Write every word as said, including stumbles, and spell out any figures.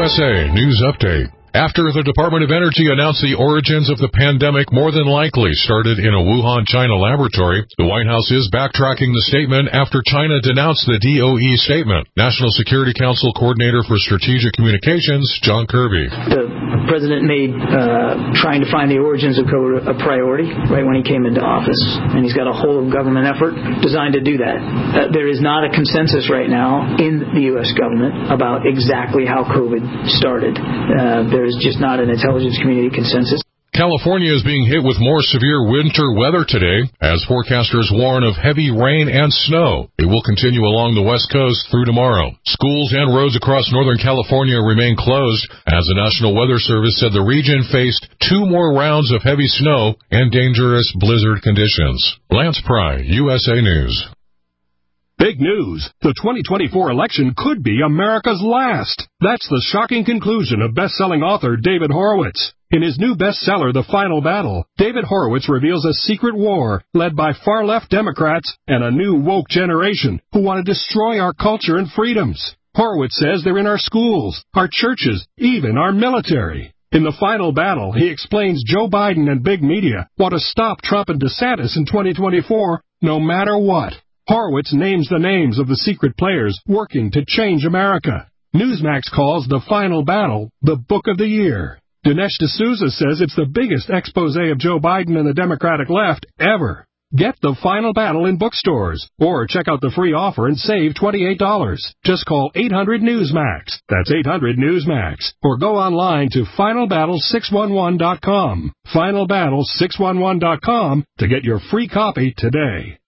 S A News Update. After the Department of Energy announced the origins of the pandemic more than likely started in a Wuhan, China laboratory, the White House is backtracking the statement after China denounced the D O E statement. National Security Council Coordinator for Strategic Communications, John Kirby. The president made uh, trying to find the origins of COVID a priority right when he came into office, and he's got a whole of government effort designed to do that. Uh, there is not a consensus right now in the U S government about exactly how COVID started. Uh, there is just not an intelligence community consensus. California is being hit with more severe winter weather today as forecasters warn of heavy rain and snow. It will continue along the west coast through tomorrow. Schools and roads across Northern California remain closed as the National Weather Service said the region faced two more rounds of heavy snow and dangerous blizzard conditions. Lance Pry, U S A News. Big news. The twenty twenty-four election could be America's last. That's the shocking conclusion of best-selling author David Horowitz. In his new bestseller, The Final Battle, David Horowitz reveals a secret war led by far-left Democrats and a new woke generation who want to destroy our culture and freedoms. Horowitz says they're in our schools, our churches, even our military. In The Final Battle, he explains Joe Biden and big media want to stop Trump and DeSantis in twenty twenty-four no matter what. Horowitz names the names of the secret players working to change America. Newsmax calls The Final Battle the book of the year. Dinesh D'Souza says it's the biggest expose of Joe Biden and the Democratic left ever. Get The Final Battle in bookstores, or check out the free offer and save twenty-eight dollars. Just call eight hundred Newsmax. That's eight hundred Newsmax. Or go online to final battle six one one dot com. final battle six one one dot com to get your free copy today.